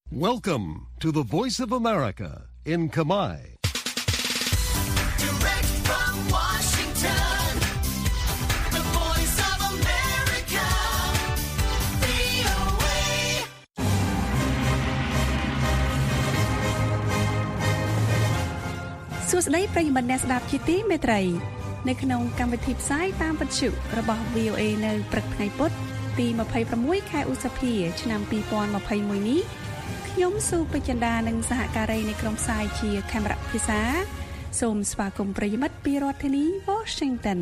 Welcome to the Voice of America in Kamai. Direct from Washington, the Voice of America, VOA. សួស្តីប្រិយមិត្តអ្នកស្ដាប់ជាទីមេត្រីនៅក្នុងកម្មវិធីផ្សាយតាមវិទ្យុរបស់ VOA នៅព្រឹកថ្ងៃពុធទី26ខែឧសភាឆ្នាំ2021នេះខ្ញុំស៊ូពេជ្ជដានិងសហការីនៃក្រុមផ្សាយជាកាមេរ៉ាភាសាសូមស្វាគមន៍ប្រិយមិត្តពីរដ្ឋធានី Washington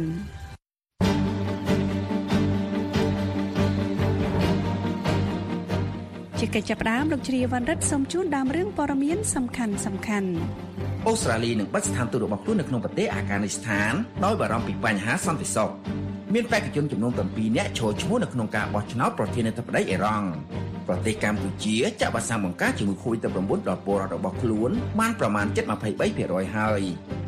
ជាកិច្ចចាប់ផ្ដើមលោកជ្រាវវណ្ណរិទ្ធសូមជូនដើមរឿងព័ត៌មានសំខាន់អូស្ត្រាលីនឹងបិទស្ថានទូតរបស់ខ្លួននៅក្នុងប្រទេសអាហ្គានីស្ថានដោយបារម្ភពីបញ្ហាសន្តិសុខមានបេក្ខជនចំនួន7នាក់ចូលឈ្មោះនៅក្នុងការបោះឆ្នោតប្រធានាធិបតីអ៊ីរ៉ង់ប្រទេសកម្ពុជាចាក់វ៉ាក់សាំងបង្ការជាមួយ COVID-19 ដល់ពលរដ្ឋរបស់ខ្លួនបានប្រមាណ 7.23% ហើយ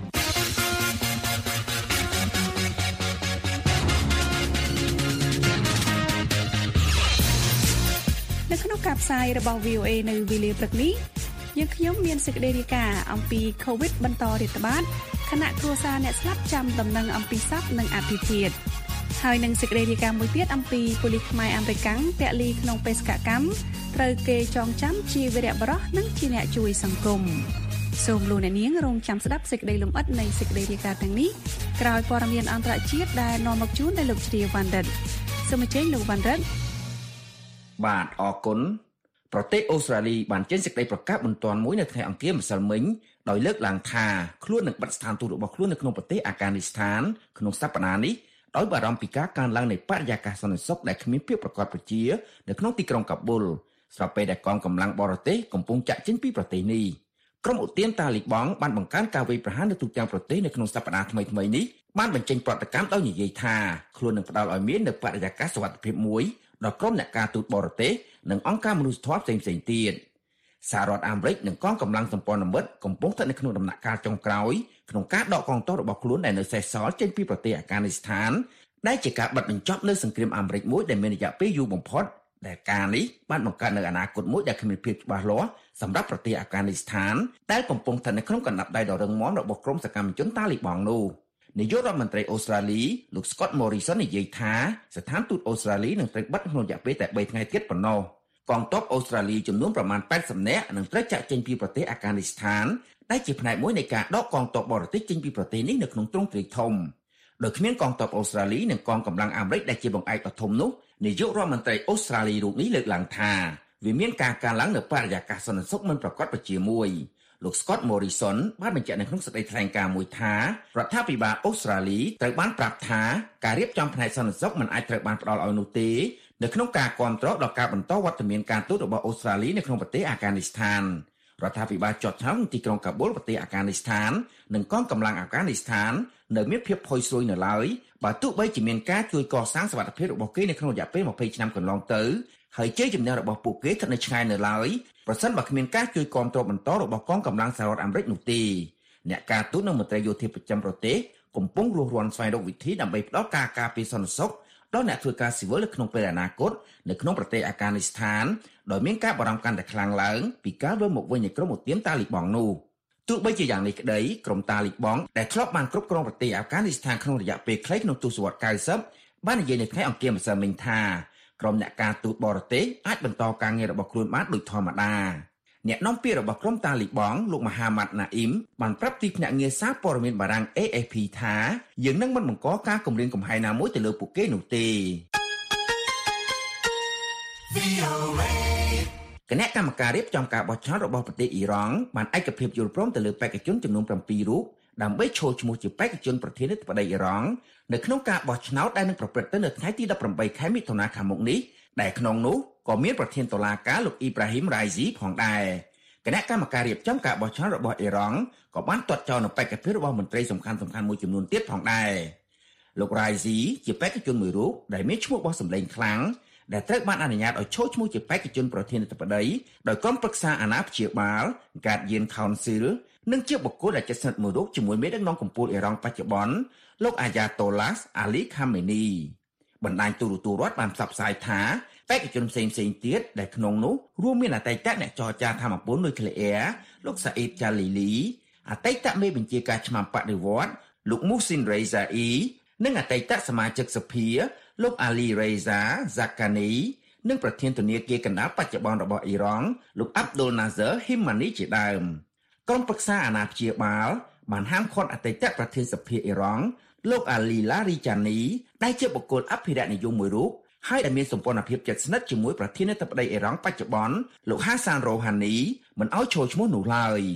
នៅក្នុងការផ្សាយរបស់ VOA នៅវេលាព្រឹកនេះយើងខ្ញុំមានសេចក្តីរាយការណ៍អំពី COVID បន្តរាតត្បាតខណៈគ្រួសារអ្នកស្លាប់ចាំដំណឹងអំពីសពនិងអភិធិធហើយនឹងសេចក្តីរាយការណ៍មួយទៀតអំពីប៉ូលីសខ្មែរអាមេរិកពលីក្នុងបេសកកម្មត្រូវគេចងចាំជាវីរបុរសនិងជាអ្នកជួយសង្គមសូមលោកអ្នកនាងរងចាំស្ដាប់សេចក្តីលម្អិតនៃសេចក្តីរាយការណ៍ទាំងនេះក្រោយព័ត៌មានអន្តរជាតិដែលនាំមកជូនដោយលោកជ្រាវវណ្ណរិទ្ធសូមអញ្ជើញលោកវណ្ណរិទ្ធបាទអរគុណប្រទេសអូស្ត្រាលីបានចេញសេចក្តីប្រកាសបន្ទាន់មួយនៅថ្ងៃអង្គារម្សិលមិញដោយលើកឡើងថាខ្លួននឹងបិទស្ថានទូតរបស់ខ្លួននៅក្នុងប្រទេសអាហ្គានីស្ថានក្នុងសប្តាហ៍នេះដោយបារម្ភពីការកើនឡើងនៃបរិយាកាសសន្តិសុខដែលគ្មានភាពប្រកបប្រជានៅក្នុងទីក្រុងកាប៊ុលស្របពេលដែលកងកម្លាំងបរទេសកំពុងចាក់ចេញពីប្រទេសនេះក្រុមឧទានតាលីបង់បានបង្កើនការវាយប្រហារនៅទូទាំងប្រទេសនៅក្នុងសប្តាហ៍ថ្មីៗនេះបានបញ្ចេញប្រតិកម្មដោយនិយាយថាខ្លួននឹងផ្ដល់ឲ្យមាននូវបរិយាកាសសុវត្ថិភាពមួយដល់ក្រុមអ្នកការទូតបរទេសនិងអង្គការមនុស្សធម៌ផ្សេងៗទៀតសហរដ្ឋអាមេរិកនិងកងកម្លាំងសម្ព័ន្ធមិត្តកំពុងស្ថិតនៅក្នុងដំណាក់កាលចុងក្រោយក្នុងការដកកងទ័ពរបស់ខ្លួនដែលនៅសេសសល់ចេញពីប្រទេសអាហ្គានីស្ថានដែលជាការបិទបញ្ចប់នៅសង្គ្រាមអាមេរិកមួយដែលមានរយៈពេលយូរបំផុតដែលការនេះបានបង្កើតនូវអនាគតមួយដែលគ្មានភាពច្បាស់លាស់សម្រាប់ប្រទេសអាហ្គានីស្ថានដែលកំពុងស្ថិតនៅក្នុងកណ្ដាប់ដៃដ៏រឹងមាំរបស់ក្រុមសកម្មជនតាលីបង់នោះនាយករដ្ឋមន្ត្រីអូស្ត្រាលីលោក Scott Morrison និយាយថាស្ថានទូតអូស្ត្រាលីនឹងត្រូវបិទក្នុងរយៈពេលតែ3ថ្ងៃទៀតប៉ុណ្ណោះកងទ័ពអូស្ត្រាលីចំនួនប្រមាណ80នាក់នឹងត្រូវចាក់ចេញពីប្រទេសអាហ្គានីស្ថានដែលជាផ្នែកមួយនៃការដកកងទ័ពបរទេសចេញពីប្រទេសនេះនៅក្នុងទ្រង់ទ្រាយធំដោយគ្មានកងទ័ពអូស្ត្រាលីនិងកងកម្លាំងអាមេរិកដែលជាបង្អែកដ៏ធំនោះនាយករដ្ឋមន្ត្រីអូស្ត្រាលីរូបនេះលើកឡើងថាវាមានការកើនឡើងនៅបរិយាកាសសន្តិសុខមិនប្រកបជាមួយលោក Scott Morrison បានបញ្ជាក់នៅក្នុងសេចក្តីថ្លែងការណ៍មួយថារដ្ឋាភិបាលអូស្ត្រាលីត្រូវបានប្រាប់ថាការរៀបចំផ្នែកសន្តិសុខមិនអាចត្រូវបានផ្ដល់ឲ្យនោះទេនៅក្នុងការគាំទ្រដល់ការបន្តវត្តមានការទូតរបស់អូស្ត្រាលីនៅក្នុងប្រទេសអាហ្គានីស្ថានរដ្ឋាភិបាលជាប់ឆ្នោតទីក្រុងកាប៊ុលប្រទេសអាហ្គានីស្ថាននិងកងកម្លាំងអាហ្គានីស្ថាននៅមានភាពផុយស្រួយនៅឡើយបើទោះបីជាមានការជួយកសាងសុវត្ថិភាពរបស់គេនៅក្នុងរយៈពេល20ឆ្នាំកន្លងទៅហើយជ័យជំនះរបស់ពួកគេស្ថិតនៅឆ្ងាយនៅឡើយប្រសិនបើគ្មានការជួយគាំទ្របន្តរបស់កងកម្លាំងសហរដ្ឋអាមេរិកនោះទេអ្នកការទូតនិងមន្ត្រីយោធាប្រចាំប្រទេសកំពុងរស់រានស្វែងរកវិធីដើម្បីផ្ដល់ការការពារសន្តិសុខដល់អ្នកធ្វើការស៊ីវិលនៅក្នុងពេលអនាគតនៅក្នុងប្រទេសអាហ្គានីស្ថានដោយមានការបារម្ភកាន់តែខ្លាំងឡើងពីការវិលមកវិញនៃក្រុមឧទានតាលីបង់នោះទោះបីជាយ៉ាងនេះក្តីក្រុមតាលីបង់ដែលធ្លាប់បានគ្រប់គ្រងប្រទេសអាហ្គានីស្ថានក្នុងរយៈពេលខ្លីក្នុងទសវត្សរ៍90បាននិយាយនៅថ្ងៃអង្គារម្សិលមិញថាក្រុមអ្នកការទូតបរទេសអាចបន្តការងាររបស់ខ្លួនបានដូចធម្មតាអ្នកនាំពាក្យរបស់ក្រុមតាលីបង់លោកមហាម៉ាត់ណាអ៊ីមបានប្រាប់ទីភ្នាក់ងារសារព័ត៌មានបារាំង AFP ថាយើងនឹងមិនបង្កការគំរាមកំហែងណាមួយទៅលើពួកគេនោះទេគណៈកម្មការរៀបចំការបោះឆ្នោតរបស់ប្រទេសអ៊ីរ៉ង់បានឯកភាពយល់ព្រមទៅលើបេក្ខជនចំនួន7រូបដើម្បីចូលឈ្មោះជាបេក្ខជនប្រធានាធិបតីអ៊ីរ៉ង់នៅក្នុងការបោះឆ្នោតដែលនឹងប្រព្រឹត្តទៅនៅថ្ងៃទី18ខែមិថុនាខាងមុខនេះដែលក្នុងនោះក៏មានប្រធានតុលាការលោកអ៊ីប្រាហ៊ីមរ៉ៃស៊ីផងដែរគណៈកម្មការរៀបចំការបោះឆ្នោតរបស់អ៊ីរ៉ង់ក៏បានទាត់ចោលនូវបេក្ខភាពរបស់មន្ត្រីសំខាន់ៗមួយចំនួនទៀតផងដែរលោករ៉ៃស៊ីជាបេក្ខជនមួយរូបដែលមានឈ្មោះបោះសម្លេងខ្លាំងដែលត្រូវបានអនុញ្ញាតឲ្យចូលឈ្មោះជាបេក្ខជនប្រធានាធិបតីដោយក្រុមប្រឹក្សាអាណាព្យាបាល Guardian Council និងជាបុគ្គលដែលជិតស្និទ្ធមួយរូបជាមួយមេដឹកនាំកំពូលអ៊ីរ៉ង់បច្ចុប្បន្នលោកអាយ៉ាតូឡាសអាលីខាមេនីបណ្ដាញទូរទស្សន៍រដ្ឋបានផ្សព្វផ្សាយថាបេក្ខជនផ្សេងៗទៀតដែលក្នុងនោះរួមមានអតីតអ្នកចរចាធម្មពលនុយក្លេអ៊ែរលោកសាអ៊ីបចាលីលីអតីតមេបញ្ជាការឆ្មាំបដិវត្តន៍លោកមូស៊ីនរ៉េហ្សាអ៊ីនិងអតីតសមាជិកសភាលោកអាលីរ៉េហ្សាហ្សាកានីនិងប្រធានធនាគារកណ្ដាលបច្ចុប្បន្នរបស់អ៊ីរ៉ង់លោកអាប់ឌុលណាហ្សឺហ៊ីម៉ានីជាដើមក្រុមប្រឹក្សាអាណាព្យាបាលបានហាមឃាត់អតីតប្រធានសភាអ៊ីរ៉ង់លោកអាលីឡារីចានីដែលជាបុគ្គលអភិរក្សនិយមមួយរូបហើយដែលមានសម្ព័ន្ធភាពជិតស្និទ្ធជាមួយប្រធានាធិបតីអ៊ីរ៉ង់បច្ចុប្បន្នលោកហាសានរ៉ូហានីមិនឲ្យចូលឈ្មោះនោះឡើយ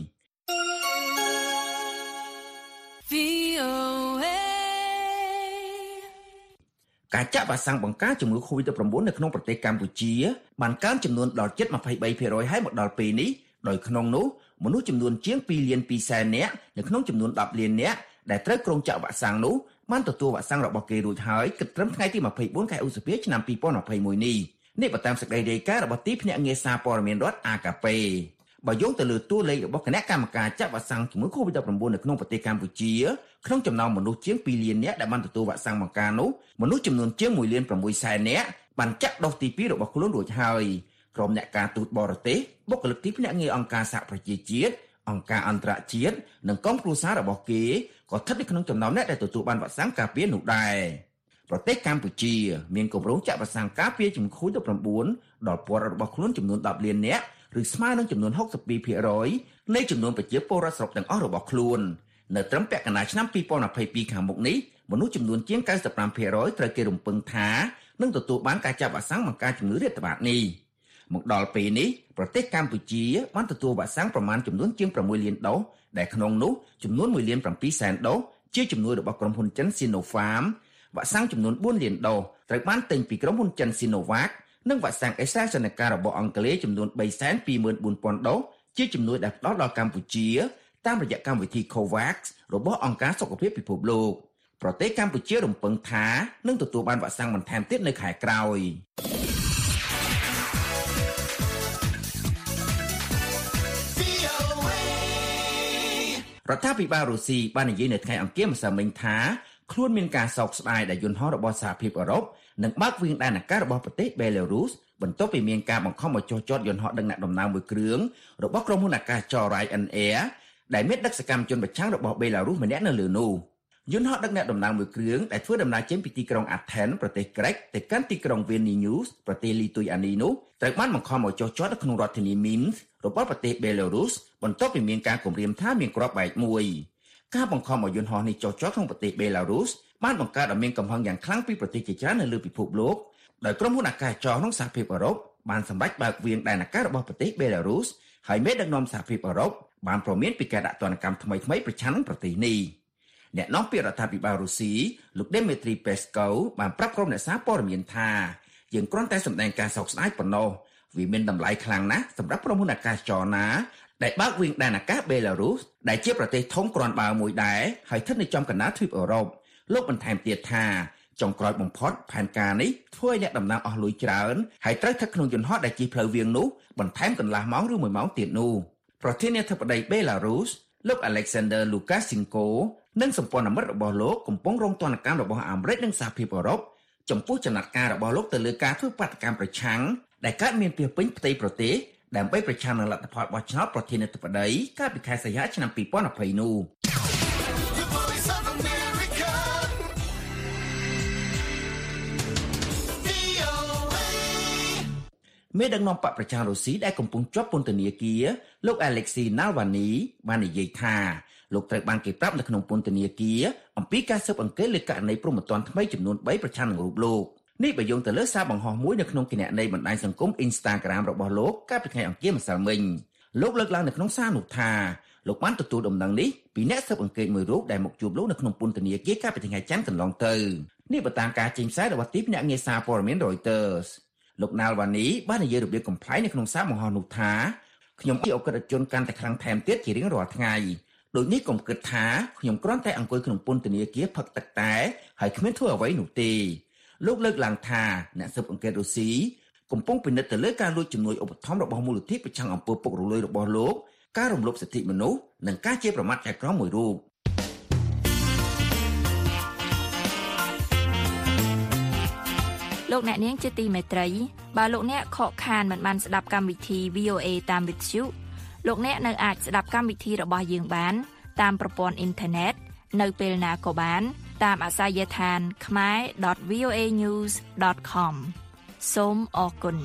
ការចាក់វ៉ាក់សាំងបង្ការជំងឺ COVID-19 នៅក្នុងប្រទេសកម្ពុជាបានកើនចំនួនដល់ជិត 23% ហើយមកដល់ពេលនេះដោយក្នុងនោះមនុស្សចំនួនជាង 2 លាន 2 សែននាក់នៅក្នុងចំនួន 10 លាននាក់ដែលត្រូវគ្រោងចាក់វ៉ាក់សាំងនោះបានទទួលវ៉ាក់សាំងរបស់គេរួចហើយគិតត្រឹមថ្ងៃទី24ខែឧសភាឆ្នាំ2021នេះបើតាមសេចក្តីរាយការណ៍របស់ទីភ្នាក់ងារសារព័ត៌មានរដ្ឋ AKP បើយោងទៅលើតួលេខរបស់គណៈកម្មការចាក់វ៉ាក់សាំងជំងឺ COVID-19 នៅក្នុងប្រទេសកម្ពុជាក្នុងចំណោមមនុស្សជាង 2 លាននាក់ដែលបានទទួលវ៉ាក់សាំងបង្ការនោះមនុស្សចំនួនជាង 1 លាន 6 សែននាក់បានចាក់ដូសទី2របស់ខ្លួនរួចហើយក្រុមអ្នកការទូតបរទេសបុគ្គលិកទីភ្នាក់ងារអង្គការសហប្រជាជាតិអង្គការអន្តរជាតិនិងកងគ្រួសាររបស់គេក៏ស្ថិតនៅក្នុងចំណោមអ្នកដែលទទួលបានវ៉ាក់សាំងការពារនោះដែរប្រទេសកម្ពុជាមានគម្រោងចាក់វ៉ាក់សាំងការពារជំងឺ COVID-19 ដល់ពលរដ្ឋរបស់ខ្លួនចំនួន 10 លាននាក់ឬស្មើនឹងចំនួន 62% នៃចំនួនប្រជាពលរដ្ឋស្រុកទាំងអស់របស់ខ្លួននៅត្រឹមពាក់កណ្ដាលឆ្នាំ2022ខាងមុខនេះមនុស្សចំនួនជាង 95% ត្រូវគេរំពឹងថានឹងទទួលបានការចាក់វ៉ាក់សាំងបង្ការជំងឺរាតត្បាតនេះមកដល់ពេលនេះប្រទេសកម្ពុជាបានទទួលវ៉ាក់សាំងប្រមាណចំនួនជាង 6 លានដូសដែលក្នុងនោះចំនួន 1 លាន 7 សែនដូសជាជំនួយរបស់ក្រុមហ៊ុនចិន Sinopharm វ៉ាក់សាំងចំនួន 4 លានដូសត្រូវបានទិញពីក្រុមហ៊ុនចិន Sinovac និងវ៉ាក់សាំង AstraZeneca របស់អង់គ្លេសចំនួន 324,000 ដូសជាជំនួយដែលផ្ដល់ដល់កម្ពុជាតាមរយៈកម្មវិធី COVAX របស់អង្គការសុខភាពពិភពលោកប្រទេសកម្ពុជារំពឹងថានឹងទទួលបានវ៉ាក់សាំងបន្ថែមទៀតនៅខែក្រោយរដ្ឋាភិបាលរុស្ស៊ីបាននិយាយនៅថ្ងៃអង្គារម្សិលមិញថាខ្លួនមានការសោកស្ដាយដែលយន្តហោះរបស់សហភាពអឺរ៉ុបនឹងបើកវាងដែនអាកាសរបស់ប្រទេសបេឡារុសបន្ទាប់ពីមានការបង្ខំឲ្យចុះចតយន្តហោះដឹកអ្នកដំណើរមួយគ្រឿងរបស់ក្រុមហ៊ុនអាកាសចរ Ryanair ដែលមានដឹកសកម្មជនប្រឆាំងរបស់បេឡារុសម្នាក់នៅលើនោះយន្តហោះដឹកអ្នកដំណើរមួយគ្រឿងដែលធ្វើដំណើរចេញពីទីក្រុង Athens ប្រទេសក្រិកទៅកាន់ទីក្រុង Vilnius ប្រទេសលីទុយអានីនោះត្រូវបានបង្ខំឲ្យចុះចតនៅក្នុងរដ្ឋធានី Minsk របស់ប្រទេសបេឡារុសបន្ទាប់ពីមានការគំរាមថាមានគ្រាប់បែកមួយការបង្ខំឲ្យយន្តហោះនេះចុះចតក្នុងប្រទេសបេឡារុសបានបង្កើតឲ្យមានកំហឹងយ៉ាងខ្លាំងពីប្រទេសជាច្រើននៅលើពិភពលោកដោយក្រុមហ៊ុនអាកាសចរក្នុងសហភាពអឺរ៉ុបបានសម្រេចបើកវាងដែនអាកាសរបស់ប្រទេសបេឡារុសហើយមេដឹកនាំសហភាពអឺរ៉ុបបានព្រមានពីការដាក់ទណ្ឌកម្មថ្មីៗប្រឆាំងនឹងប្រទេសនេះអ្នកនាំពាក្យរដ្ឋាភិបាលរុស្ស៊ីលោក Dmitry Peskov បានប្រាប់ក្រុមអ្នកសារព័ត៌មានថាយើងគ្រាន់តែសម្ដែងការសោកស្ដាយប៉ុណ្ណោះវាមានតម្លៃខ្លាំងណាស់សម្រាប់ក្រុមហ៊ុនអាកាសចរណាដែលបើកវាងដែនអាកាសបេឡារុសដែលជាប្រទេសធំគ្រាន់បើមួយដែរហើយស្ថិតនៅចំកណ្ដាលទ្វីបអឺរ៉ុបលោកបន្ថែមទៀតថាចុងក្រោយបំផុតផែនការនេះធ្វើឲ្យអ្នកដំណើរអស់លុយច្រើនហើយត្រូវស្ថិតក្នុងយន្តហោះដែលជិះផ្លូវវាងនោះបន្ថែមកន្លះម៉ោងឬ1ម៉ោងទៀតនោះប្រធានាធិបតីបេឡារុសលោក Alexander Lukashenko និងសម្ព័ន្ធមិត្តរបស់លោកកំពុងរងទណ្ឌកម្មរបស់អាមេរិកនិងសហភាពអឺរ៉ុបចំពោះចំណាត់ការរបស់លោកទៅលើការធ្វើបាតកម្មប្រឆាំងដែលកើតមានពីពេញផ្ទៃប្រទេសដើម្បីប្រឆាំងនឹងលទ្ធផលបោះឆ្នោតប្រធានាធិបតីកាលពីខែសីហាឆ្នាំ2020នោះមេដឹកនាំបកប្រជារុស្ស៊ីដែលកំពុងជាប់ពន្ធនាគារលោក Alexei Navalny បាននិយាយថាលោកត្រូវបានគេប្រាប់នៅក្នុងពន្ធនាគារអំពីការស៊ើបអង្កេតលើករណីព្រហ្មទណ្ឌថ្មីចំនួន3ប្រឆាំងនឹងរូបលោកនេះបើយោងទៅលើសារបង្ហោះមួយនៅក្នុងគណនីបណ្ដាញសង្គម Instagram របស់លោកកាលពីថ្ងៃអង្គារម្សិលមិញលោកលើកឡើងនៅក្នុងសារនោះថាលោកបានទទួលដំណឹងនេះពីអ្នកស៊ើបអង្កេតមួយរូបដែលមកជួបលោកនៅក្នុងពន្ធនាគារកាលពីថ្ងៃច័ន្ទកន្លងទៅនេះបើតាមការចេញផ្សាយរបស់ទីភ្នាក់ងារសារព័ត៌មាន Reuters លោក Navalny បាននិយាយរបៀបកំ pl នៅក្នុងសារបង្ហោះនោះថាខ្ញុំជាអក្រិតជនកាន់តែខ្លាំងថែមទៀតជារៀងរាល់ថ្ងៃដូចនេះកុំគិតថាខ្ញុំគ្រាន់តែអង្គុយក្នុងពន្ធនាគារផឹកទឹកតែហើយគ្មានធ្វើអ្វីនោះទេលោកលើកឡើងថាអ្នកស៊ើបអង្កេតរុស្ស៊ីកំពុងពិនិត្យទៅលើការលួចជំនួយឧបត្ថម្ភរបស់មូលនិធិប្រឆាំងអំពើពុករលួយរបស់លោកការរំលោភសិទ្ធិមនុស្សនិងការជេរប្រមាថចៅក្រមមួយរូបលោកអ្នកនាងជាទីមេត្រីបើលោកអ្នកខកខានមិនបានស្ដាប់កម្មវិធី VOA តាមវិទ្យុលោកអ្នកនៅអាចស្ដាប់កម្មវិធីរបស់យើងបានតាមប្រព័ន្ធអ៊ីនធឺណិតនៅពេលណាក៏បានតាមអាសយដ្ឋាន khmer.voanews.com សូមអរគុណ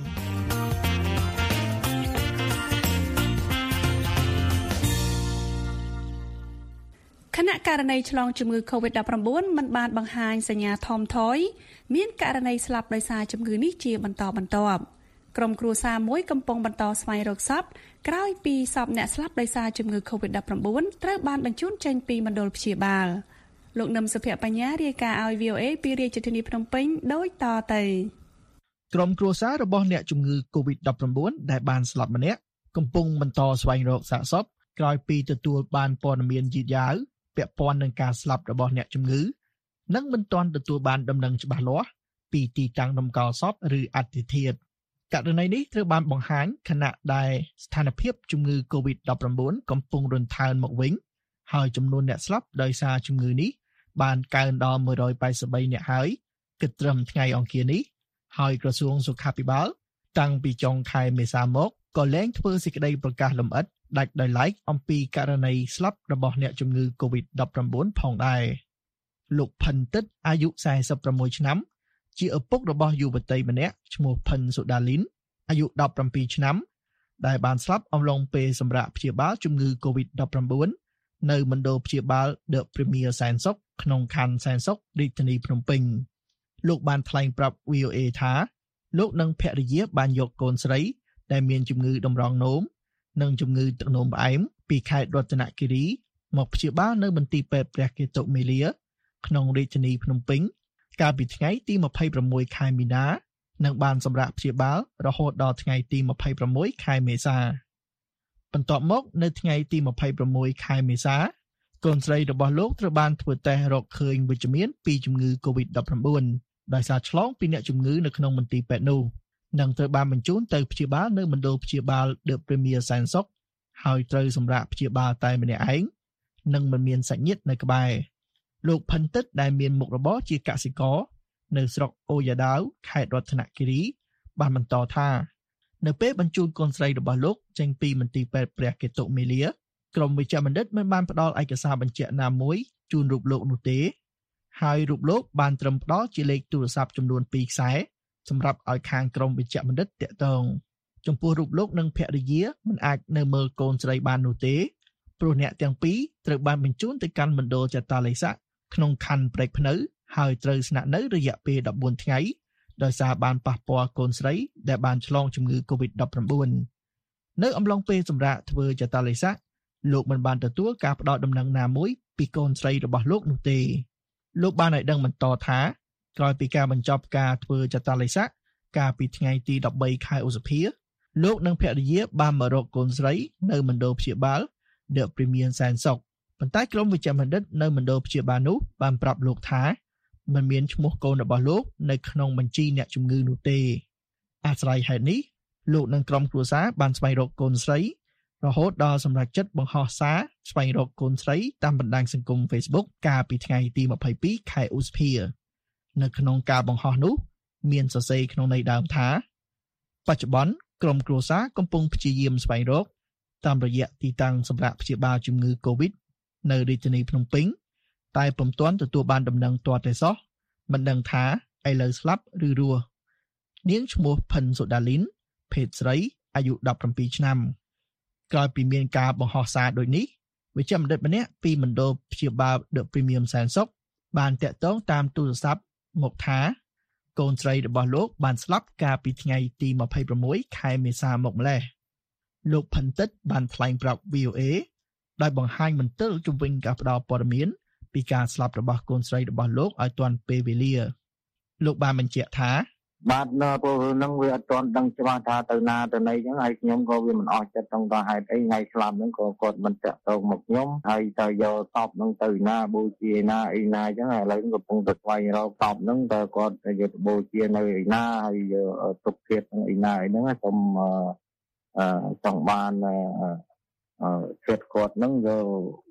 គណៈករណីឆ្លងជំងឺ COVID-19 មិនបានបង្ហាញសញ្ញាថមថយមានករណីស្លាប់ដោយសារជំងឺនេះជាបន្តបន្ទាប់ក្រុមគ្រួសារមួយកំពុងបន្តស្វែងរកសពក្រោយពីសពអ្នកស្លាប់ដោយសារជំងឺ COVID-19 ត្រូវបានបញ្ជូនចេញពីមណ្ឌលព្យាបាលលោកនឹមសុភ័ក្របញ្ញារាយការណ៍ឲ្យ VOA ពីរាជធានីភ្នំពេញដូចតទៅក្រុមគ្រួសាររបស់អ្នកជំងឺ COVID-19 ដែលបានស្លាប់ម្នាក់កំពុងបន្តស្វែងរកសាកសពក្រោយពីទទួលបានព័ត៌មានយឺតយ៉ាវពាក់ព័ន្ធនឹងការស្លាប់របស់អ្នកជំងឺនិងមិនទាន់ទទួលបានដំណឹងច្បាស់លាស់ពីទីតាំងតម្កល់សពឬអដ្ឋិធាតុករណីនេះត្រូវបានបង្ហាញខណៈដែលស្ថានភាពជំងឺ COVID-19 កំពុងរន្ធើនមកវិញហើយចំនួនអ្នកស្លាប់ដោយសារជំងឺនេះបានកើនដល់183អ្នកហើយគិតត្រឹមថ្ងៃអង្គារនេះហើយក្រសួងសុខាភិបាលតាំងពីចុងខែមេសាមកក៏លែងធ្វើសេចក្តីប្រកាសលម្អិតដាច់ដោយឡែកអំពីករណីស្លាប់របស់អ្នកជំងឺ COVID-19 ផងដែរលោកផិនទឹកអាយុ46ឆ្នាំជាឪពុករបស់យុវតីម្នាក់ឈ្មោះផិនសូដាលីនអាយុ17ឆ្នាំដែលបានស្លាប់អំឡុងពេលសម្រាកព្យាបាលជំងឺ COVID-19 នៅមណ្ឌលព្យាបាល The Premier សែនសុខក្នុងខណ្ឌសែនសុខរាជធានីភ្នំពេញលោកបានថ្លែងប្រាប់ VOA ថាលោកនិងភរិយាបានយកកូនស្រីដែលមានជំងឺតម្រងនោមនិងជំងឺទឹកនោមផ្អែមពីខេត្តរតនគិរីមកព្យាបាលនៅមន្ទីរពេទ្យព្រះកេតុមេលាក្នុងរាជធានីភ្នំពេញកាលពីថ្ងៃទី26ខែមីនានិងបានសម្រាកព្យាបាលរហូតដល់ថ្ងៃទី26ខែមេសាបន្ទាប់មកនៅថ្ងៃទី26ខែមេសាកូនស្រីរបស់លោកត្រូវបានធ្វើតេស្តរកឃើញវិជ្ជមានពីជំងឺ COVID-19 ដោយសារឆ្លងពីអ្នកជំងឺនៅក្នុងមន្ទីរពេទ្យនោះនិងត្រូវបានបញ្ជូនទៅព្យាបាលនៅមណ្ឌលព្យាបាល The Premier សែនសុខហើយត្រូវសម្រាកព្យាបាលតែម្នាក់ឯងនិងមិនមានសាច់ញាតិនៅក្បែរលោកផិនទឹកដែលមានមុខរបរជាកសិករនៅស្រុកអូយ៉ាដាវខេត្តរតនគិរីបានបន្តថានៅពេលបញ្ជូនកូនស្រីរបស់លោកចេញពីមន្ទីរពេទ្យព្រះកេតុមេលាក្រុមវិជ្ជបណ្ឌិតមិនបានផ្ដល់ឯកសារបញ្ជាក់ណាមួយជូនរូបលោកនោះទេហើយរូបលោកបានត្រឹមផ្ដល់ជាលេខទូរស័ព្ទចំនួន2ខ្សែសម្រាប់ឲ្យខាងក្រុមវិជ្ជបណ្ឌិតតាក់ទងចំពោះរូបលោកនិងភរិយាមិនអាចនៅមើលកូនស្រីបាននោះទេព្រោះអ្នកទាំងពីរត្រូវបានបញ្ជូនទៅកាន់មណ្ឌលចតាឡេសាក្នុងខណ្ឌព្រែកភ្នៅហើយត្រូវស្នាក់នៅរយៈពេល14ថ្ងៃដោយសារបានប៉ះពាល់កូនស្រីដែលបានឆ្លងជំងឺ COVID-19 នៅអំឡុងពេលសម្រាកធ្វើចតាឡេសាលោកមិនបានទទួលការផ្ដល់ដំណឹងណាមួយពីកូនស្រីរបស់លោកនោះទេលោកបានឲ្យដឹងបន្តថាក្រោយពីការបញ្ចប់ការធ្វើចតាឡេសាកាលពីថ្ងៃទី13ខែឧសភាលោកនិងភរិយាបានមករកកូនស្រីនៅមណ្ឌលព្យាបាល The Premier សែនសុខប៉ុន្តែក្រុមវិជ្ជបណ្ឌិតនៅមណ្ឌលព្យាបាលនោះបានប្រាប់លោកថាមិនមានឈ្មោះកូនរបស់លោកនៅក្នុងបញ្ជីអ្នកជំងឺនោះទេអាស្រ័យហេតុនេះលោកនិងក្រុមគ្រួសារបានស្វែងរកកូនស្រីរហូតដល់សម្រេចចិត្តបង្ហោះសារស្វែងរកកូនស្រីតាមបណ្ដាញសង្គម Facebook កាលពីថ្ងៃទី22ខែឧសភានៅក្នុងការបង្ហោះនោះមានសរសេរក្នុងន័យដើមថាបច្ចុប្បន្នក្រុមគ្រួសារកំពុងព្យាយាមស្វែងរកតាមរយៈទីតាំងសម្រាប់ព្យាបាលជំងឺ COVID នៅរាជធានីភ្នំពេញតែពុំទាន់ទទួលបានដំណឹងទាល់តែសោះមិនដឹងថាឥឡូវស្លាប់ឬរស់នាងឈ្មោះផិនសូដាលីនភេទស្រីអាយុ17ឆ្នាំក្រោយពីមានការបង្ហោះសារដូចនេះវិជ្ជបណ្ឌិតម្នាក់ពីមណ្ឌលព្យាបាល The Premium សែនសុខបានតាក់ទងតាមទូរស័ព្ទមកថាកូនស្រីរបស់លោកបានស្លាប់កាលពីថ្ងៃទី26ខែមេសាមកម្លេះលោកផិនទឹកបានថ្លែងប្រាប់ VOA ដោយបង្ហាញមន្ទិលជំវិញការផ្ដល់ព័ត៌មានពីការស្លាប់របស់កូនស្រីរបស់លោកឲ្យទាន់ពេលវេលាលោកបានបញ្ជាក់ថាបាទនៅព្រោះហ្នឹងវាអត់ទាន់ដឹងច្បាស់ថាទៅណាទៅណីចឹងហើយខ្ញុំក៏វាមិនអស់ចិត្តក្នុងតហេតុអីថ្ងៃស្លាប់ហ្នឹងក៏គាត់មិនតាក់ទងមកខ្ញុំហើយទៅយកតបហ្នឹងទៅណាបូជាណាអីណាចឹងឥឡូវកំពុងតែស្វែងរកតបហ្នឹងតើគាត់យកទៅបូជានៅឯណាហើយយកទុកទៀតហ្នឹងឯណាហ្នឹងសូមចង់បានចិត្តគាត់ហ្នឹងយក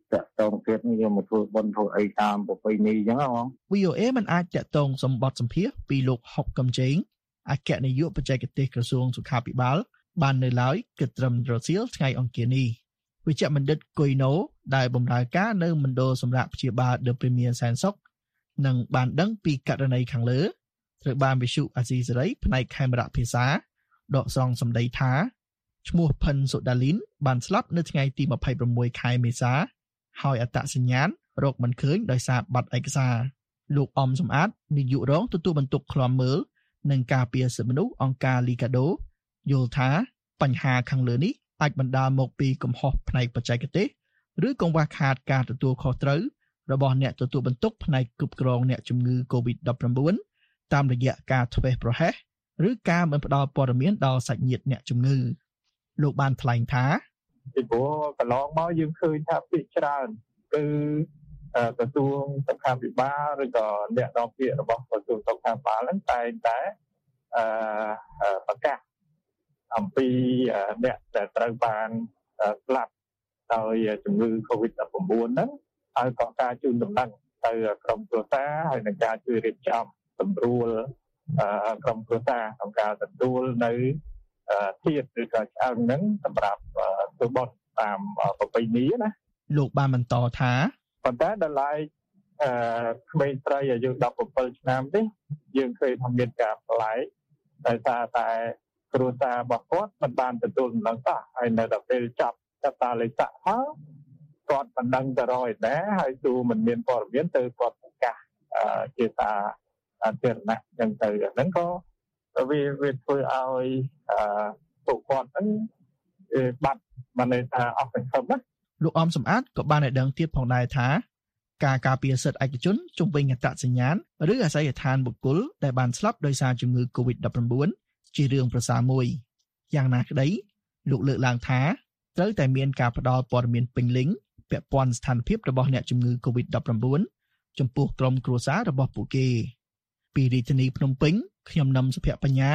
តាក់ទងទៀតយកមកធ្វើបន់ធ្វើអីតាមប្រពៃណីអញ្ចឹងហ៎ VOA មិនអាចតាក់ទងសម្បត្តិសម្ភាសពីលោកហុកកំជេងអគ្គនាយកបច្ចេកទេសក្រសួងសុខាភិបាលបាននៅឡើយគិតត្រឹមរសៀលថ្ងៃអង្គារនេះវិជ្ជបណ្ឌិតគុយណូដែលបម្រើការនៅមណ្ឌលសម្រាប់ព្យាបាល The Premier សែនសុខនឹងបានដឹងពីករណីខាងលើត្រូវបានវិទ្យុអាស៊ីសេរីផ្នែកខេមរៈភាសាដកស្រង់សម្ដីថាឈ្មោះផិនសូដាលីនបានស្លាប់នៅថ្ងៃទី26ខែមេសាហើយអត្តសញ្ញាណរកមិនឃើញដោយសារបាត់ឯកសារលោកអំសំអាតនាយករងទទួលបន្ទុកឃ្លាំមើលនិងការពារសិទ្ធិមនុស្សអង្គការលីកាដូយល់ថាបញ្ហាខាងលើនេះអាចបណ្ដាលមកពីកំហុសផ្នែកបច្ចេកទេសឬកង្វះខាតការទទួលខុសត្រូវរបស់អ្នកទទួលបន្ទុកផ្នែកគ្រប់គ្រងអ្នកជំងឺ COVID-19 តាមរយៈការធ្វេសប្រហែសឬការមិនផ្ដល់ព័ត៌មានដល់សាច់ញាតិអ្នកជំងឺលោកបានថ្លែងថាពីព្រោះកន្លងមកយើងឃើញថាភាគច្រើនគឺក្រសួងសុខាភិបាលឬក៏អ្នកនាំពាក្យរបស់ក្រសួងសុខាភិបាលហ្នឹងតែងតែប្រកាសអំពីអ្នកដែលត្រូវបានស្លាប់ដោយជំងឺ COVID-19 ហ្នឹងហើយក៏ការជូនដំណឹងទៅក្រុមគ្រួសារហើយនឹងការជួយរៀបចំសម្រួលក្រុមគ្រួសារក្នុងការទទួលនៅធាតុឬក៏ឆ្អឹងហ្នឹងសម្រាប់ធ្វើបុណ្យតាមប្រពៃណីណាលោកបានបន្តថាប៉ុន្តែដល់ឡែកក្មេងស្រីអាយុ17ឆ្នាំទេយើងឃើញថាមានការប្លែកដោយសារតែគ្រួសាររបស់គាត់មិនបានទទួលដំណឹងសោះហើយនៅដល់ពេលចាប់តាលេខសាក់មកគាត់មិនដឹងទៅរយដែរហើយទូមិនមានព័ត៌មានទៅគាត់ប្រកាសជាសាធារណៈចឹងទៅហ្នឹងក៏វាធ្វើឲ្យពួកគាត់ហ្នឹងបាត់បានន័យថាអស់សង្ឃឹមណាលោកអំសំអាតក៏បានឲ្យដឹងទៀតផងដែរថាការការពារសិទ្ធិឯកជនជុំវិញអត្តសញ្ញាណឬអាសយដ្ឋានបុគ្គលដែលបានស្លាប់ដោយសារជំងឺ COVID-19 ជារឿងប្រសើរមួយយ៉ាងណាក្តីលោកលើកឡើងថាត្រូវតែមានការផ្ដល់ព័ត៌មានពេញលេញពាក់ព័ន្ធស្ថានភាពរបស់អ្នកជំងឺ COVID-19 ចំពោះក្រុមគ្រួសាររបស់ពួកគេពីរាជធានីភ្នំពេញខ្ញុំនឹមសុភ័ក្របញ្ញា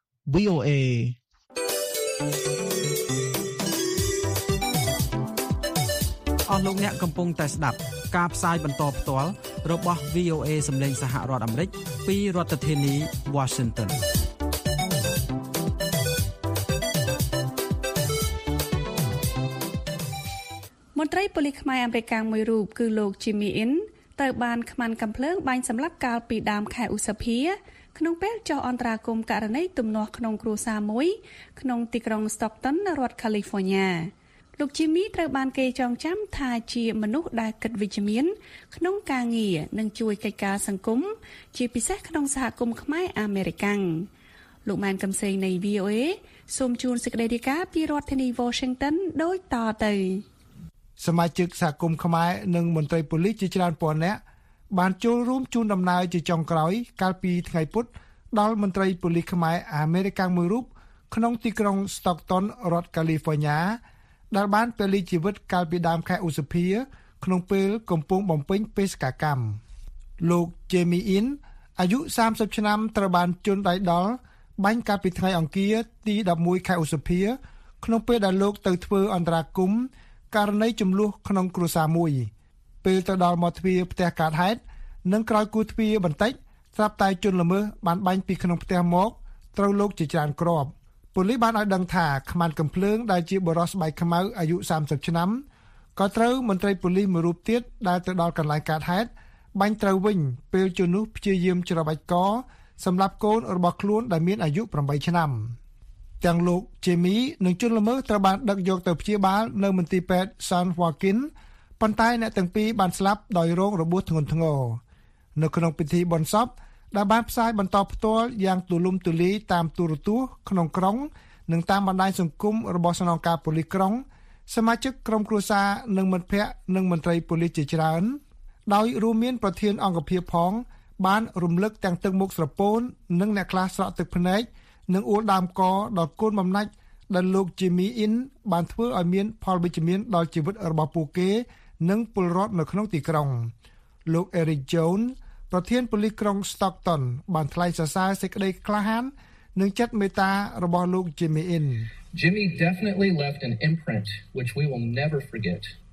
VOA អស់លោកអ្នកកំពុងតែស្ដាប់ការផ្សាយបន្តផ្ទាល់របស់ VOA សម្លេងសហរដ្ឋអាមេរិកពីរដ្ឋធានី Washington មន្ត្រីប៉ូលីសខ្មែរអាមេរិកមួយរូបគឺលោក Jimmy In ត្រូវបានខ្មាន់កាំភ្លើងបាញ់សម្លាប់កាលពីដើមខែឧសភាក្នុងពេលចុះអន្តរាគមន៍ករណីទំនាស់ក្នុងគ្រួសារមួយក្នុងទីក្រុង Stockton រដ្ឋ California លោក Jimmy ត្រូវបានគេចងចាំថាជាមនុស្សដែលគិតវិជ្ជមានក្នុងការងារនិងជួយកិច្ចការសង្គមជាពិសេសក្នុងសហគមន៍ខ្មែរអាមេរិកាំងលោកម៉ែនកំសែងនៃ VOA សូមជូនសេចក្តីរាយការណ៍ពីរដ្ឋធានី Washington ដូចតទៅសមាជិកសហគមន៍ខ្មែរនិងមន្ត្រីប៉ូលីសជាច្រើនពាន់នាក់បានចូលរួមជូនដំណើរជាចុងក្រោយកាលពីថ្ងៃពុធដល់មន្ត្រីប៉ូលីសខ្មែរអាមេរិកាំងមួយរូបក្នុងទីក្រុង Stockton រដ្ឋ California ដែលបានពលីជីវិតកាលពីដើមខែឧសភាក្នុងពេលកំពុងបំពេញបេសកកម្មលោក Jamie In អាយុ30ឆ្នាំត្រូវបានជន់ដៃដល់បាញ់កាលពីថ្ងៃអង្គារទី11ខែឧសភាក្នុងពេលដែលលោកទៅធ្វើអន្តរាគមន៍ករណីចំនួនក្នុងគ្រួសារមួយពេលទៅដល់មាត់ទ្វារផ្ទះកើតហេតុនិងក្រោយគូទ្វារបន្តិចស្រាប់តែជនល្មើសបានបាញ់ពីក្នុងផ្ទះមកត្រូវលោកជាច្រើនគ្រាប់ប៉ូលីសបានឲ្យដឹងថាខ្មាន់កំភ្លើងដែលជាបរិសុទ្ធស្បែកខ្មៅអាយុ30ឆ្នាំក៏ត្រូវមន្ត្រីប៉ូលីសមួយរូបទៀតដែលទៅដល់កន្លែងកើតហេតុបាញ់ត្រូវវិញពេលជននោះព្យាយាមច្របាច់កសម្រាប់កូនរបស់ខ្លួនដែលមានអាយុ8ឆ្នាំទាំងលោក Jamie និងជនល្មើសត្រូវបានដឹកយកទៅព្យាបាលនៅមន្ទីរពេទ្យ San Joaquin ប៉ុន្តែអ្នកទាំងពីរបានស្លាប់ដោយរងរបួសធ្ងន់ធ្ងរនៅក្នុងពិធីបុណ្យសពដែលបានផ្សាយបន្តផ្ទាល់យ៉ាងទូលំទូលាយតាមទូរទស្សន៍ក្នុងក្រុងនិងតាមបណ្ដាញសង្គមរបស់ស្នងការប៉ូលីសក្រុងសមាជិកក្រុមគ្រួសារនិងមិត្តភ័ក្តិនិងមន្ត្រីប៉ូលីសជាច្រើនដោយរួមមានប្រធានអង្គភិបផងបានរំលឹកទាំងទឹកមុខស្រពោននិងអ្នកខ្លះស្រក់ទឹកភ្នែកនិងអួលដើមកដល់កូនបំណាច់ដែលលោក Jimmy In បានធ្វើឲ្យមានផលវិជ្ជមានដល់ជីវិតរបស់ពួកគេនិងពលរដ្ឋនៅក្នុងទីក្រុងលោក Eric Jones ប្រធានប៉ូលីសក្រុង Stockton បានថ្លែងសរសើរសេចក្តីក្លាហាននិងចិត្តមេត្តារបស់លោក Jimmy In Jimmy definitely left an imprint which we will never forget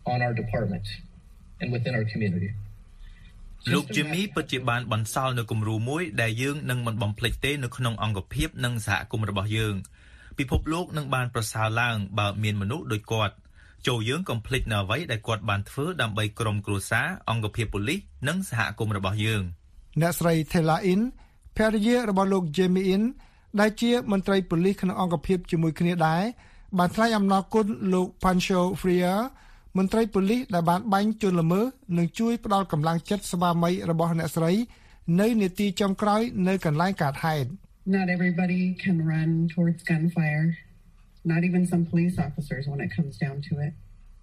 on our department and within our community. លោក Jimmy ពិតជាបានបន្សល់នូវគំរូមួយដែលយើងនឹងមិនបំភ្លេចទេនៅក្នុងអង្គភាពនិងសហគមន៍របស់យើងពិភពលោកនឹងបានប្រសើរឡើងបើមានមនុស្សដូចគាត់ចូលយើងកុំភ្លេចនៅអ្វីដែលគាត់បានធ្វើដើម្បីក្រុមគ្រួសារអង្គភាពប៉ូលីសនិងសហគមន៍របស់យើងអ្នកស្រី Thela In ភរិយារបស់លោក Jamie In ដែលជាមន្ត្រីប៉ូលីសក្នុងអង្គភាពជាមួយគ្នាដែរបានថ្លែងអំណរគុណលោក Pancho Freire មន្ត្រីប៉ូលីសដែលបានបាញ់ជនល្មើសនិងជួយផ្ដល់កម្លាំងចិត្តស្វាមីរបស់អ្នកស្រីនៅនាទីចុងក្រោយនៅកន្លែងកើតហេតុ Not everybody can run towards gunfire. Not even some police officers when it comes down to it.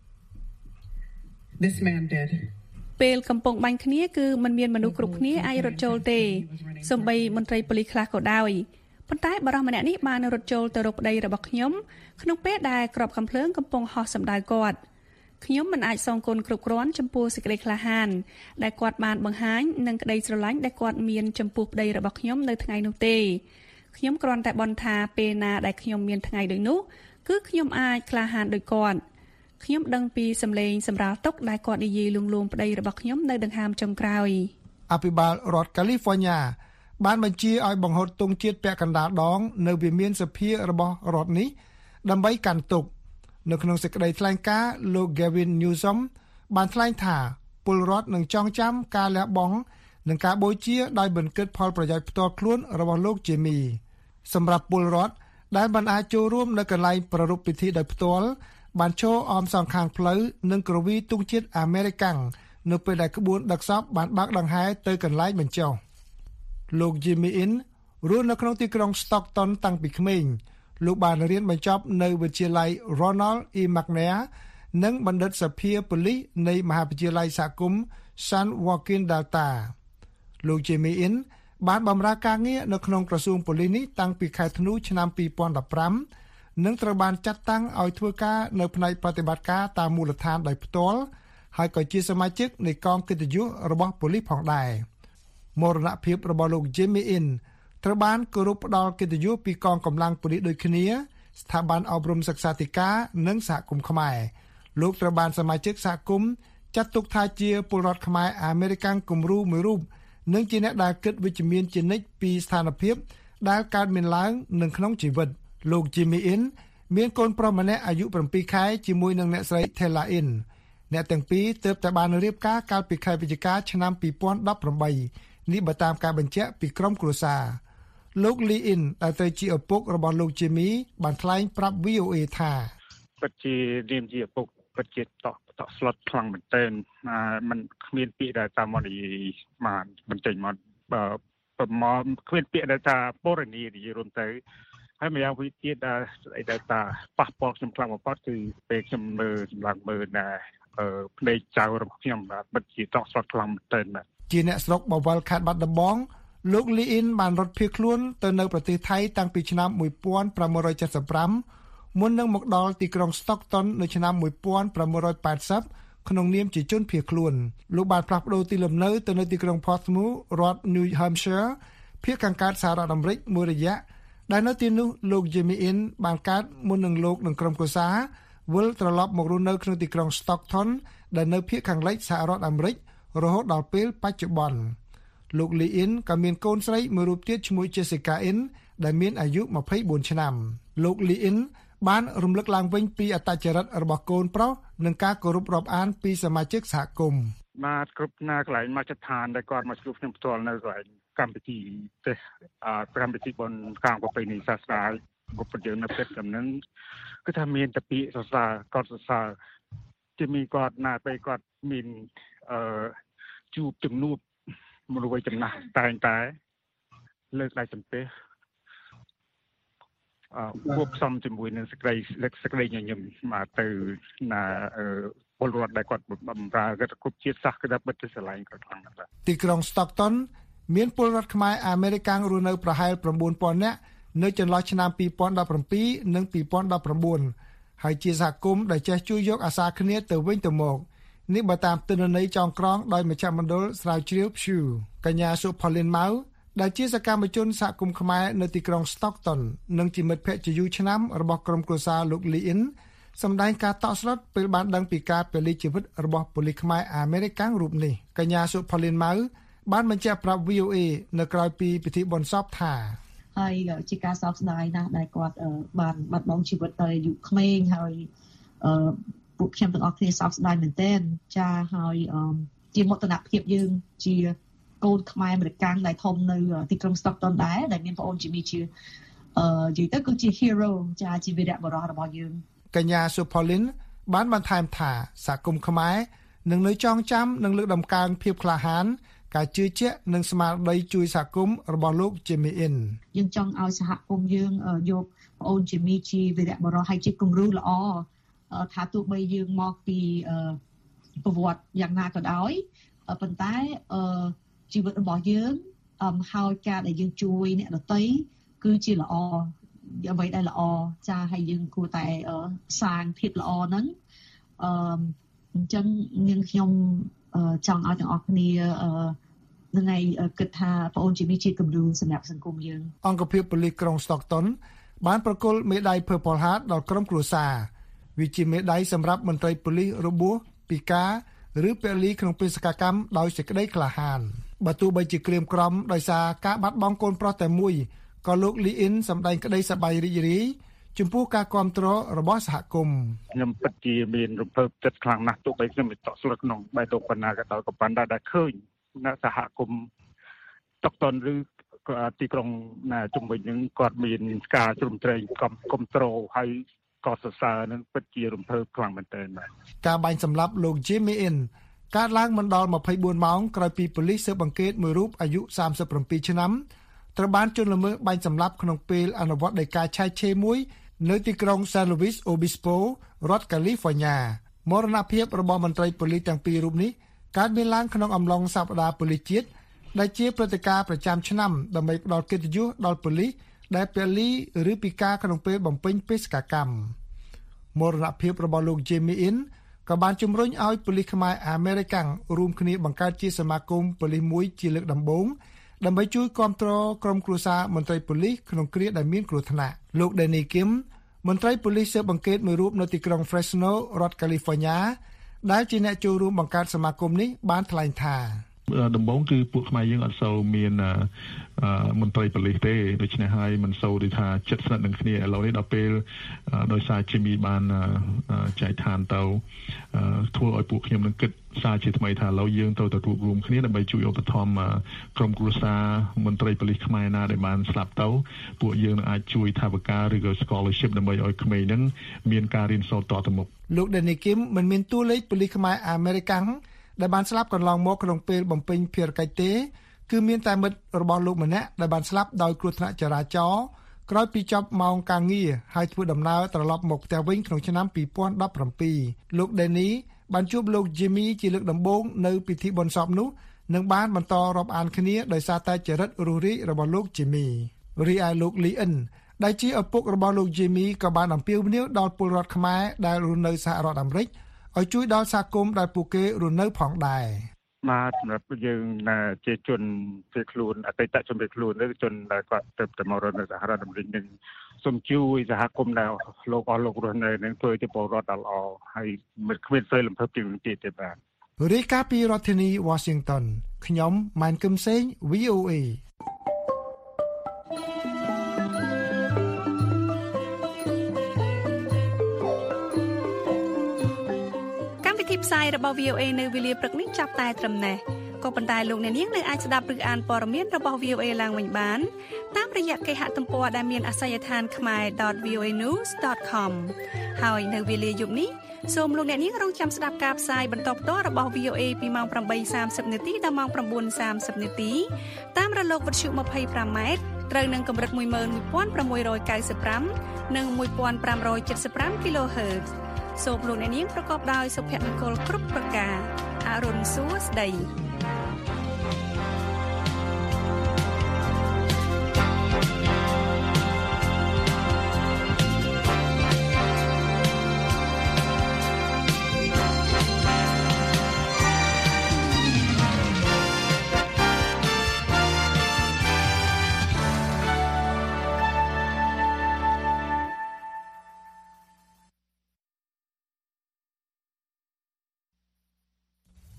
This man did. ពេលកំពុងបាញ់គ្នាគឺមិនមានមនុស្សគ្រប់គ្នាអាចរត់ចូលទេសូម្បីមន្ត្រីប៉ូលីសខ្លះក៏ដោយប៉ុន្តែបរិសម្នាក់នេះបានរត់ចូលទៅរកប្តីរបស់ខ្ញុំក្នុងពេលដែលក្របកាំភ្លើងកំពុងហោះសម្ដៅគាត់ខ្ញុំមិនអាចសងគុណគ្រប់គ្រាន់ចំពោះសេចក្តីក្លាហានដែលគាត់បានបង្ហាញនិងក្តីស្រឡាញ់ដែលគាត់មានចំពោះប្តីរបស់ខ្ញុំនៅថ្ងៃនោះទេខ្ញុំគ្រាន់តែបន់ថាពេលណាដែលខ្ញុំមានថ្ងៃដូចនោះគឺខ្ញុំអាចក្លាហានដូចគាត់ខ្ញុំដឹងពីសម្លេងសម្រាលទុកដែលគាត់និយាយលួងលោមប្តីរបស់ខ្ញុំនៅដង្ហើមចុងក្រោយអភិបាលរដ្ឋ California បានបញ្ជាឲ្យបង្ហូតទង់ជាតិពាក់កណ្ដាលដងនៅវិមានសភារបស់រដ្ឋនេះដើម្បីកាន់ទុកនៅក្នុងសេចក្តីថ្លែងការណ៍លោក Gavin Newsom បានថ្លែងថាពលរដ្ឋនឹងចងចាំការលះបង់និងការបូជាដោយមិនគិតផលប្រយោជន៍ផ្ទាល់ខ្លួនរបស់លោក Jimmy សម្រាប់ពលរដ្ឋដែលមិនអាចចូលរួមនៅកន្លែងប្រារព្ធពិធីដោយផ្ទាល់បានចូលអមសងខាងផ្លូវនិងគ្រវីទង់ជាតិអាមេរិកាំងនៅពេលដែលក្បួនដឹកសពបានបើកដង្ហែទៅកន្លែងបញ្ចុះលោក Jimmy In រស់នៅក្នុងទីក្រុង Stockton តាំងពីក្មេងលោកបានរៀនបញ្ចប់នៅវិទ្យាល័យ Ronald E. McNair និងបណ្ឌិតសភាប៉ូលីសនៃមហាវិទ្យាល័យសហគមន៍ San Joaquin Delta លោក Jimmy In បានបម្រើការងារនៅក្នុងក្រសួងប៉ូលីសនេះតាំងពីខែធ្នូឆ្នាំ2015និងត្រូវបានចាត់តាំងឲ្យធ្វើការនៅផ្នែកប្រតិបត្តិការតាមមូលដ្ឋានដោយផ្ទាល់ហើយក៏ជាសមាជិកនៃកងកិត្តិយសរបស់ប៉ូលីសផងដែរមរណភាពរបស់លោក Jimmy In ត្រូវបានគោរពផ្ដល់កិត្តិយសពីកងកម្លាំងប៉ូលីសដូចគ្នាស្ថាប័នអប់រំសិក្សាធិការនិងសហគមន៍ខ្មែរលោកត្រូវបានសមាជិកសហគមន៍ចាត់ទុកថាជាពលរដ្ឋខ្មែរអាមេរិកាំងគំរូមួយរូបនិងជាអ្នកដែលគិតវិជ្ជមានជានិច្ចពីស្ថានភាពដែលកើតមានឡើងនៅក្នុងជីវិតលោក Jimmy In មានកូនប្រុសម្នាក់អាយុ7ខែជាមួយនឹងអ្នកស្រី Thela In អ្នកទាំងពីរទើបតែបានរៀបការកាលពីខែវិច្ឆិកាឆ្នាំ2018នេះបើតាមការបញ្ជាក់ពីក្រុមគ្រួសារលោក Lee In ដែលទៅជាឪពុករបស់លោក Jimmy បានថ្លែងប្រាប់ VOA ថាពិតជានាមជាឪពុកពិតជាតក់ស្លុតខ្លាំងមែនទែនมันគ្មានពាក្យដែលតាមមកនិយាយបានបញ្ចេញមកប្រមគ្មានពាក្យដែលថាបរិនីនិយាយរួមទៅហើយម្យ៉ាងវិញទៀតដែលថាប៉ះពាល់ខ្ញុំខ្លាំងបំផុតគឺពេលខ្ញុំមើលសម្លឹងមើលដែរភ្នែកចៅរបស់ខ្ញុំបាទពិតជាតក់ស្លុតខ្លាំងមែនទែនជាអ្នកស្រុកបវលខេត្តបាត់ដំបងលោក Lee In បានរត់ភៀសខ្លួនទៅនៅប្រទេសថៃតាំងពីឆ្នាំ1575មុននឹងមកដល់ទីក្រុង Stockton នៅឆ្នាំ1580ក្នុងនាមជាជនភៀសខ្លួនលោកបានផ្លាស់ប្ដូរទីលំនៅទៅនៅទីក្រុង Portsmouth រដ្ឋ New Hampshire ភាគខាងកើតសហរដ្ឋអាមេរិកមួយរយៈដែលនៅទីនោះលោក Jimmy In បានកើតមុននឹងលោកនិងក្រុមគ្រួសារវិលត្រឡប់មករស់នៅក្នុងទីក្រុង Stockton ដែលនៅភាគខាងលិចសហរដ្ឋអាមេរិករហូតដល់ពេលបច្ចុប្បន្នលោក Lee In ក៏មានកូនស្រីមួយរូបទៀតឈ្មោះ Jessica In ដែលមានអាយុ24ឆ្នាំលោក Lee In បានរំលឹកឡើងវិញពីអត្តចរិតរបស់កូនប្រុសនិងការគោរពរាប់អានពីសមាជិកសហគមន៍បាទគ្រប់ណាកន្លែងមកចឋានដែលគាត់មកជួបខ្ញុំផ្ទាល់នៅកន្លែងកម្មវិធីទេកម្មវិធីបុណ្យខាងប្រពៃណីសាសនារបស់យើងនៅពេលហ្នឹងគឺថាមានតែពាក្យសរសើរគាត់សរសើរជាមានគាត់ណាពេលគាត់មានជួបជំនួបមនុស្សវ័យចំណាស់តែលើកដៃសំពះគួបផ្សំជាមួយនឹងសេចក្តីញញឹមមកទៅណាពលរដ្ឋដែលគាត់បម្រើគាត់គ្រប់ជាតិសាសន៍គឺថាបិទទៅស្រឡាញ់គាត់ខ្លាំងណាស់ទីក្រុង Stockton មានពលរដ្ឋខ្មែរអាមេរិកាំងរស់នៅប្រហែល 9,000 នាក់នៅចន្លោះឆ្នាំ2017និង2019ហើយជាសហគមន៍ដែលចេះជួយយកអាសាគ្នាទៅវិញទៅមកនេះបើតាមទិន្នន័យចងក្រងដោយមជ្ឈមណ្ឌលស្រាវជ្រាវ Pew កញ្ញាសុផូលីនម៉ៅដែលជាសកម្មជនសហគមន៍ខ្មែរនៅទីក្រុង Stockton និងជាមិត្តភក្តិជាយូរឆ្នាំរបស់ក្រុមគ្រួសារលោក Lee In សម្ដែងការតក់ស្លុតពេលបានដឹងពីការពលីជីវិតរបស់ប៉ូលីសខ្មែរអាមេរិករូបនេះកញ្ញាសុផូលីនម៉ៅបានបញ្ជាក់ប្រាប់ VOA នៅក្រៅពីពិធីបុណ្យសពថាហើយជាការសោកស្ដាយណាស់ដែលគាត់បានបាត់បង់ជីវិតទៅអាយុក្មេងហើយពួកខ្ញុំទាំងអស់គ្នាសោកស្ដាយមែនទែនចាហើយជាមោទនភាពយើងជាកូនខ្មែរអាមេរិកដែលធំនៅទីក្រុង Stockton ដែរដែលមានប្អូនជីមីជានិយាយទៅគឺជា hero ចាជាវីរបុរសរបស់យើងកញ្ញាសុផូលីនបានបន្ថែមថាសហគមន៍ខ្មែរនឹងនៅចងចាំនិងលើកតម្កើងភាពក្លាហានការជឿជាក់និងស្មារតីជួយសហគមន៍របស់លោក Jimmy In យើងចង់ឲ្យសហគមន៍យើងយកប្អូន Jimmy ជាវីរបុរសហើយជាគំរូល្អថាទោះបីយើងមកពីប្រវត្តិយ៉ាងណាក៏ដោយប៉ុន្តែជីវិតរបស់យើងហើយការដែលយើងជួយអ្នកដទៃគឺជាល្អអ្វីដែលល្អចាហើយយើងគួរតែសាងភាពល្អហ្នឹងអញ្ចឹងនាងខ្ញុំចង់ឲ្យទាំងអស់គ្នានឹងឯងគិតថាបងអូនជីមីជាគំរូសម្រាប់សង្គមយើងអង្គភាពប៉ូលីសក្រុង Stockton បានប្រគល់មេដាយ Purple Heart ដល់ក្រុមគ្រួសារវាជាមេដាយសម្រាប់មន្ត្រីប៉ូលីសរបួសពិការឬពលីក្នុងបេសកកម្មដោយសេចក្តីក្លាហានបើទោះបីជាក្រៀមក្រំដោយសារការបាត់បង់កូនប្រុសតែមួយក៏លោក Lee In សម្ដែងក្តីសប្បាយរីករាយចំពោះការគាំទ្ររបស់សហគមន៍ខ្ញុំពិតជាមានរំភើបចិត្តខ្លាំងណាស់ទោះបីខ្ញុំមិនតក់ស្លុតក្នុងបែបទៅប៉ុណ្ណាក៏ដោយក៏ប៉ុន្តែដែលឃើញសហគមន៍តុកតុនឬទីក្រុងជំវិញនឹងគាត់មានការជ្រោមជ្រែងគ្រប់គ្រងហើយក៏សរសើរនឹងពិតជារំភើបខ្លាំងមែនទែនបាទការបាញ់សម្លាប់លោក Jimmy In កើតឡើងមិនដល់24ម៉ោងក្រោយពីប៉ូលីសស៊ើបអង្កេតមួយរូបអាយុ37ឆ្នាំត្រូវបានជនល្មើសបាញ់សម្លាប់ក្នុងពេលអនុវត្តដីកាឆែកឆេរមួយនៅទីក្រុង San Luis Obispo រដ្ឋ California មរណភាពរបស់មន្ត្រីប៉ូលីសទាំងពីររូបនេះកើតមានឡើងក្នុងអំឡុងសប្តាហ៍ប៉ូលីសជាតិដែលជាព្រឹត្តិការណ៍ប្រចាំឆ្នាំដើម្បីផ្ដល់កិត្តិយសដល់ប៉ូលីសដែលពលីឬពិការក្នុងពេលបំពេញបេសកកម្មមរណភាពរបស់លោក Jimmy In ក៏បានជំរុញឲ្យប៉ូលីសខ្មែរអាមេរិករួមគ្នាបង្កើតជាសមាគមប៉ូលីសមួយជាលើកដំបូងដើម្បីជួយគាំទ្រក្រុមគ្រួសារមន្ត្រីប៉ូលីសក្នុងគ្រាដែលមានគ្រោះថ្នាក់លោក Danny Kim មន្ត្រីប៉ូលីសស៊ើបអង្កេតមួយរូបនៅទីក្រុង Fresno រដ្ឋ California ដែលជាអ្នកចូលរួមបង្កើតសមាគមនេះបានថ្លែងថាដំបូងគឺពួកខ្មែរយើងអត់សូវមានមន្ត្រីប៉ូលីសទេដូច្នេះហើយមិនសូវថាចិត្តស្និទ្ធនឹងគ្នាឥឡូវនេះដល់ពេលដោយសារ Jimmy បានចែកឋានទៅធ្វើឲ្យពួកខ្ញុំនឹងគិតសារជាថ្មីថាឥឡូវយើងទៅរួបរวมគ្នាដើម្បីជួយឧបត្ថម្ភក្រុមគ្រួសារមន្ត្រីប៉ូលីសខ្មែរណាដែលបានស្លាប់ទៅពួកយើងនឹងអាចជួយថវិកាឬក៏ scholarship ដើម្បីឲ្យក្មេងនឹងមានការរៀនសូត្រតទៅមុខលោក Danny Kim មិនមានតួលេខប៉ូលីសខ្មែរអាមេរិកដែលបានស្លាប់កន្លងមកក្នុងពេលបំពេញភារកិច្ចទេគឺមានតែមិត្តរបស់លោកម្នាក់ដែលបានស្លាប់ដោយគ្រោះថ្នាក់ចរាចរណ៍ក្រោយពីចប់ម៉ោងការងារហើយធ្វើដំណើរត្រឡប់មកផ្ទះវិញក្នុងឆ្នាំ2017លោក Danny បានជួបលោក Jimmy ជាលើកដំបូងនៅពិធីបុណ្យសពនោះនិងបានបន្តរាប់អានគ្នាដោយសារតែចរិតរស់រាយរបស់លោក Jimmy រីឯលោក Lee In ដែលជាឪពុករបស់លោក Jimmy ក៏បានអំពាវនាវដល់ពលរដ្ឋខ្មែរដែលរស់នៅសហរដ្ឋអាមេរិកឲ្យជួយដល់សហគមន៍ដែលពួកគេរស់នៅផងដែរបាទសម្រាប់យើងជាជនជាខ្លួនអតីតជនជាខ្លួនឬជនដែលគាត់ទៅមករស់នៅសហរដ្ឋអាមេរិកនឹងសូមជួយសហគមន៍ដែលលោករស់នៅនឹងធ្វើជាពលរដ្ឋដ៏ល្អហើយមិនគ្មានស្អីលំភើបជាងទៀតទេបាទរាយការណ៍ពីរដ្ឋធានី Washington ខ្ញុំម៉ែនគឹមសេង VOA ផ្សាយរបស់ VOA នៅវេលាព្រឹកនេះចាប់តែត្រឹមនេះក៏ប៉ុន្តែលោកអ្នកនាងនៅអាចស្ដាប់ឬអានព័ត៌មានរបស់ VOA ឡើងវិញបានតាមរយៈគេហទំព័រដែលមានអាសយដ្ឋាន khmer.voanews.com ហើយនៅវេលាយប់នេះសូមលោកអ្នកនាងរងចាំស្ដាប់ការផ្សាយបន្តផ្ទាល់របស់ VOA ពីម៉ោង 8:30 នាទីដល់ម៉ោង 9:30 នាទីតាមរលកវិទ្យុ 25M ត្រូវនឹងកម្រិត 11695 និង 1575 kHzសូមលោកអ្នកនាងប្រកបដោយសុភមង្គលគ្រប់ប្រការអរុនសួស្ដី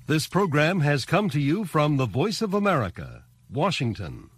This program has come to you from the Voice of America, Washington.